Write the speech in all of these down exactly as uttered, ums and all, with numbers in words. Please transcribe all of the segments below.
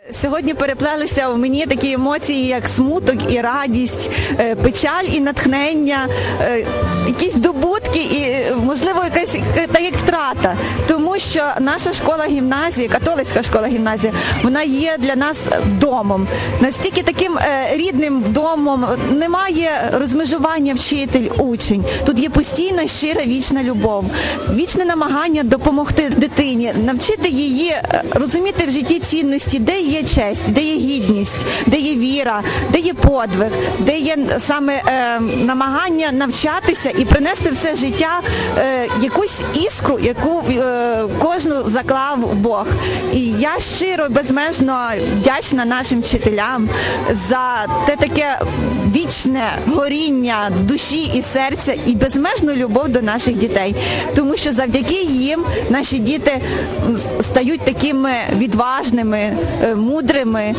Сьогодні переплелися в мені такі емоції, як смуток і радість, печаль і натхнення, якісь здобутки і, можливо, якась та як втрата. Тому що наша школа-гімназія, католицька школа-гімназія, вона є для нас домом. Настільки таким рідним домом, немає розмежування вчитель-учень. Тут є постійна, щира, вічна любов, вічне намагання допомогти дитині, навчити її розуміти в житті цінності, де є честь, де є гідність, де є віра, де є подвиг, де є саме е, намагання навчатися і принести все життя е, якусь іскру, яку е, кожну заклав Бог. І я щиро, безмежно вдячна нашим вчителям за те таке вічне горіння душі і серця і безмежну любов до наших дітей. Тому що завдяки їм наші діти стають такими відважними, мудрими,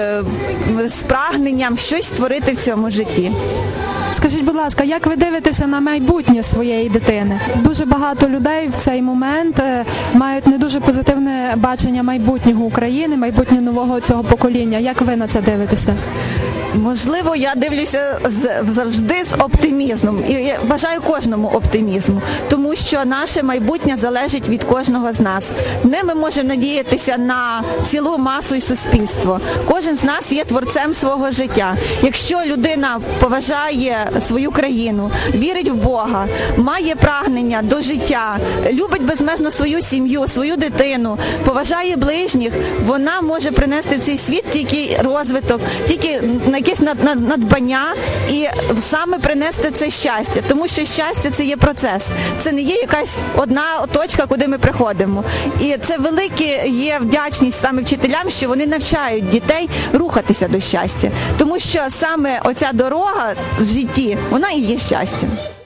з прагненням щось створити в цьому житті. Скажіть, будь ласка, як ви дивитеся на майбутнє своєї дитини? Дуже багато людей в цей момент мають не дуже позитивне бачення майбутнього України, майбутнього нового цього покоління. Як ви на це дивитеся? Можливо, я дивлюся завжди з оптимізмом і я бажаю кожному оптимізму, тому що наше майбутнє залежить від кожного з нас. Не ми можемо надіятися на цілу масу і суспільство. Кожен з нас є творцем свого життя. Якщо людина поважає свою країну, вірить в Бога, має прагнення до життя, любить безмежно свою сім'ю, свою дитину, поважає ближніх, вона може принести в цей світ тільки розвиток, тільки якесь надбання і саме принести це щастя. Тому що щастя – це є процес. Це не є якась одна точка, куди ми приходимо. І це велика є вдячність саме вчителям, що вони навчають дітей рухатися до щастя. Тому що саме оця дорога в житті, вона і є щастям.